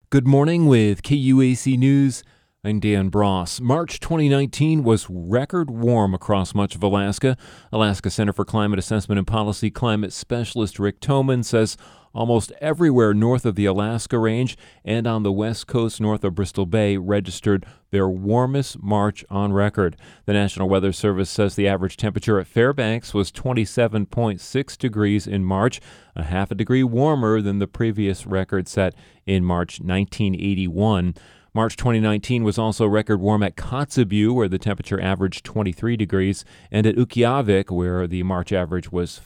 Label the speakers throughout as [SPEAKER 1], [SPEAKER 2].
[SPEAKER 1] Good morning with KUAC News. I'm Dan Bross. March 2019 was record warm across much of Alaska. Alaska Center for Climate Assessment and Policy climate specialist Rick Toman says almost everywhere north of the Alaska Range and on the west coast north of Bristol Bay registered their warmest March on record. The National Weather Service says the average temperature at Fairbanks was 27.6 degrees in March, a half a degree warmer than the previous record set in March 1981. March 2019 was also record warm at Kotzebue, where the temperature averaged 23 degrees, and at Utqiagvik, where the March average was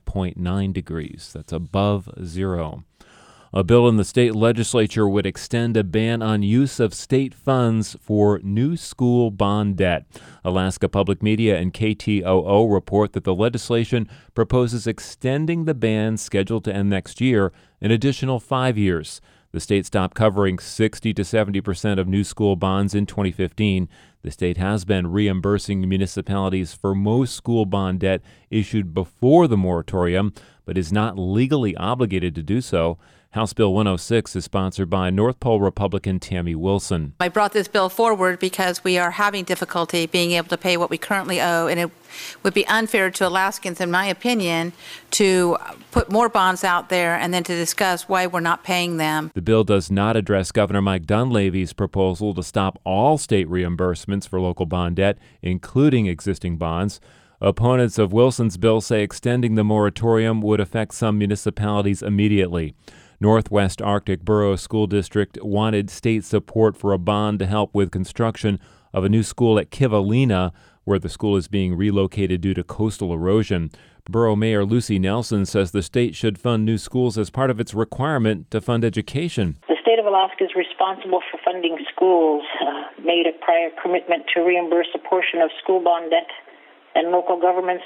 [SPEAKER 1] 5.9 degrees. That's above zero. A bill in the state legislature would extend a ban on use of state funds for new school bond debt. Alaska Public Media and KTOO report that the legislation proposes extending the ban scheduled to end next year an additional 5 years. The state stopped covering 60 to 70% of new school bonds in 2015. The state has been reimbursing municipalities for most school bond debt issued before the moratorium, but is not legally obligated to do so. House Bill 106 is sponsored by North Pole Republican Tammy Wilson.
[SPEAKER 2] I brought this bill forward because we are having difficulty being able to pay what we currently owe, and it would be unfair to Alaskans, in my opinion, to put more bonds out there and then to discuss why we're not paying them.
[SPEAKER 1] The bill does not address Governor Mike Dunleavy's proposal to stop all state reimbursements for local bond debt, including existing bonds. Opponents of Wilson's bill say extending the moratorium would affect some municipalities immediately. Northwest Arctic Borough School District wanted state support for a bond to help with construction of a new school at Kivalina, where the school is being relocated due to coastal erosion. Borough Mayor Lucy Nelson says the state should fund new schools as part of its requirement to fund education.
[SPEAKER 3] The state of Alaska is responsible for funding schools, made a prior commitment to reimburse a portion of school bond debt, and local governments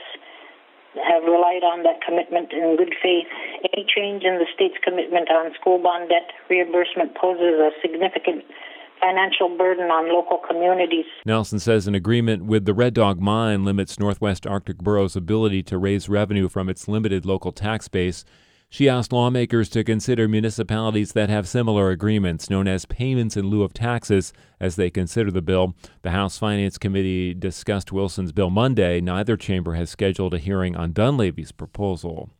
[SPEAKER 3] have relied on that commitment in good faith. Any change in the state's commitment on school bond debt reimbursement poses a significant financial burden on local communities.
[SPEAKER 1] Nelson says an agreement with the Red Dog Mine limits Northwest Arctic Borough's ability to raise revenue from its limited local tax base. She asked lawmakers to consider municipalities that have similar agreements, known as payments in lieu of taxes, as they consider the bill. The House Finance Committee discussed Wilson's bill Monday. Neither chamber has scheduled a hearing on Dunleavy's proposal.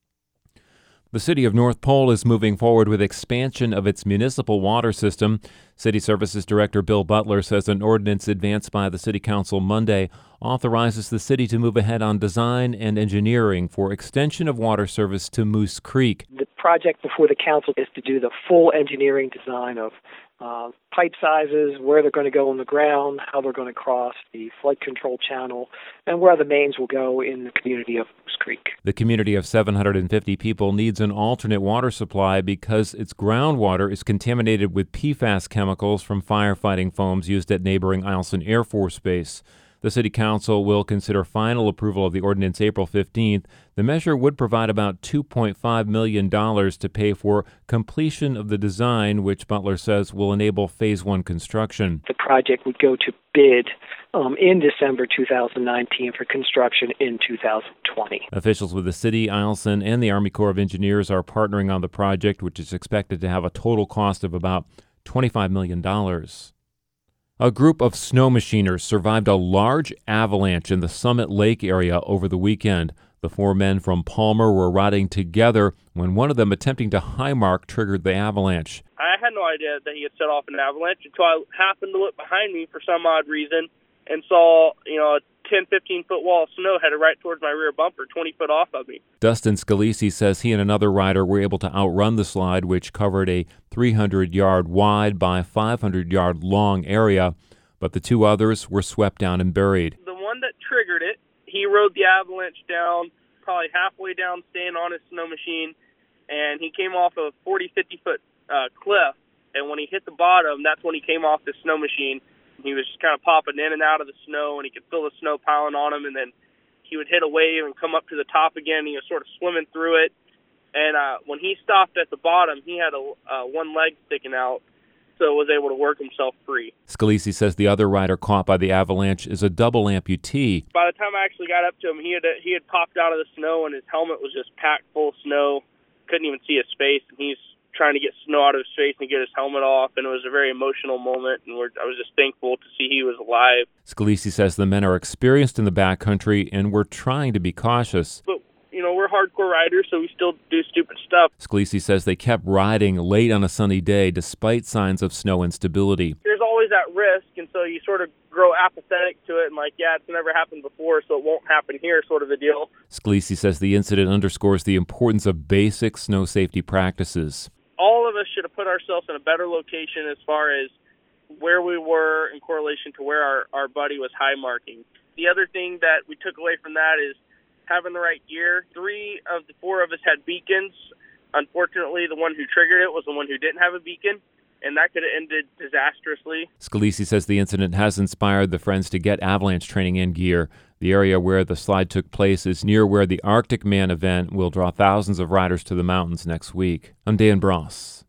[SPEAKER 1] The city of North Pole is moving forward with expansion of its municipal water system. City Services Director Bill Butler says an ordinance advanced by the City Council Monday authorizes the city to move ahead on design and engineering for extension of water service to Moose Creek.
[SPEAKER 4] The project before the council is to do the full engineering design of pipe sizes, where they're going to go on the ground, how they're going to cross the flood control channel, and where the mains will go in the community of Moose Creek.
[SPEAKER 1] The community of 750 people needs an alternate water supply because its groundwater is contaminated with PFAS chemicals from firefighting foams used at neighboring Eielson Air Force Base. The City Council will consider final approval of the ordinance April 15th. The measure would provide about $2.5 million to pay for completion of the design, which Butler says will enable Phase 1 construction.
[SPEAKER 4] The project would go to bid in December 2019 for construction in 2020.
[SPEAKER 1] Officials with the city, Eielson, and the Army Corps of Engineers are partnering on the project, which is expected to have a total cost of about $25 million. A group of snow machiners survived a large avalanche in the Summit Lake area over the weekend. The four men from Palmer were riding together when one of them attempting to high mark triggered the avalanche.
[SPEAKER 5] I had no idea that he had set off an avalanche until I happened to look behind me for some odd reason and saw, a 10, 15-foot wall of snow headed right towards my rear bumper, 20 foot off of me.
[SPEAKER 1] Dustin Scalisi says he and another rider were able to outrun the slide, which covered a 300-yard wide by 500-yard long area, but the two others were swept down and buried.
[SPEAKER 5] The one that triggered it, he rode the avalanche down, probably halfway down, staying on his snow machine, and he came off a 40, 50-foot cliff, and when he hit the bottom, that's when he came off the snow machine. He was just kind of popping in and out of the snow, and he could feel the snow piling on him, and then he would hit a wave and come up to the top again. He was sort of swimming through it, and when he stopped at the bottom, he had one leg sticking out, so was able to work himself free.
[SPEAKER 1] Scalisi says the other rider caught by the avalanche is a double amputee.
[SPEAKER 5] By the time I actually got up to him, he had popped out of the snow, and his helmet was just packed full of snow. Couldn't even see his face, and he's trying to get snow out of his face and get his helmet off, and it was a very emotional moment, and I was just thankful to see he was alive.
[SPEAKER 1] Scalisi says the men are experienced in the backcountry and were trying to be cautious.
[SPEAKER 5] But, we're hardcore riders, so we still do stupid stuff.
[SPEAKER 1] Scalisi says they kept riding late on a sunny day despite signs of snow instability.
[SPEAKER 5] There's always that risk, and so you sort of grow apathetic to it and it's never happened before, so it won't happen here sort of a deal.
[SPEAKER 1] Scalisi says the incident underscores the importance of basic snow safety practices.
[SPEAKER 5] All of us should have put ourselves in a better location as far as where we were in correlation to where our buddy was high marking. The other thing that we took away from that is having the right gear. 3 of the 4 of us had beacons. Unfortunately, the one who triggered it was the one who didn't have a beacon, and that could have ended disastrously.
[SPEAKER 1] Scalisi says the incident has inspired the Friends to get avalanche training and gear. The area where the slide took place is near where the Arctic Man event will draw thousands of riders to the mountains next week. I'm Dan Bross.